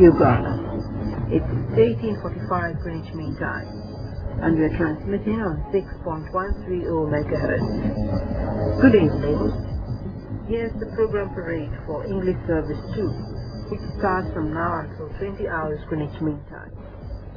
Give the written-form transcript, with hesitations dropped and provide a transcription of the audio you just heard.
Uganda. It's 18:45 Greenwich Mean Time, and we're transmitting on 6.130 megahertz. Good evening. Here's the program parade for English Service 2, which starts from now until 20 hours Greenwich Mean Time.